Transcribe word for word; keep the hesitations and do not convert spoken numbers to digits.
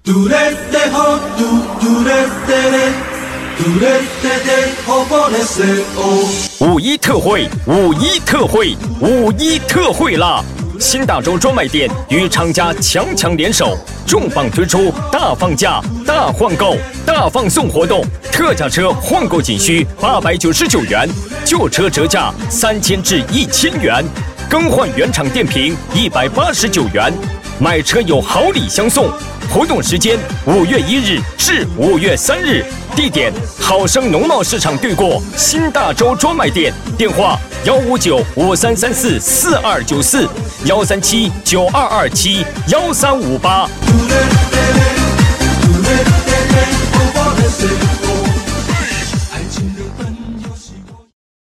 五一特惠，五一特惠，五一特惠啦！新大洲专卖店与厂家强强联手，重磅推出大放价、大换购、大放送活动，特价车换购仅需八百九十九元，旧车折价三千至一千元，更换原厂电瓶一百八十九元，买车有好礼相送。活动时间五月一日至五月三日，地点好生农贸市场对过新大洲专卖店，电话幺五九五三三四四二九四幺三七九二二七幺三五八。